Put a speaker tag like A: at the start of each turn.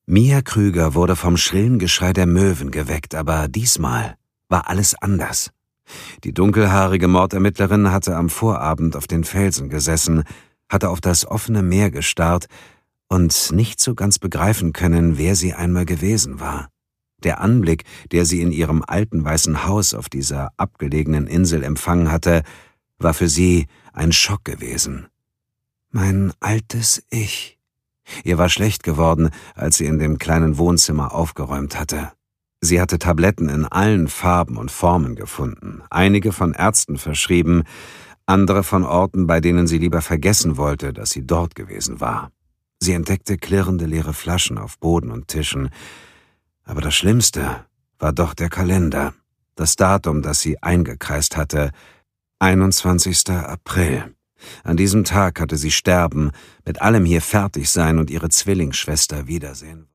A: Mia Krüger wurde vom schrillen Geschrei der Möwen geweckt, aber diesmal war alles anders. Die dunkelhaarige Mordermittlerin hatte am Vorabend auf den Felsen gesessen, hatte auf das offene Meer gestarrt und nicht so ganz begreifen können, wer sie einmal gewesen war. Der Anblick, der sie in ihrem alten weißen Haus auf dieser abgelegenen Insel empfangen hatte, war für sie ein Schock gewesen. Mein altes Ich. Ihr war schlecht geworden, als sie in dem kleinen Wohnzimmer aufgeräumt hatte. Sie hatte Tabletten in allen Farben und Formen gefunden, einige von Ärzten verschrieben, andere von Orten, bei denen sie lieber vergessen wollte, dass sie dort gewesen war. Sie entdeckte klirrende leere Flaschen auf Boden und Tischen. Aber das Schlimmste war doch der Kalender, das Datum, das sie eingekreist hatte, 21. April. An diesem Tag hatte sie sterben, mit allem hier fertig sein und ihre Zwillingsschwester wiedersehen.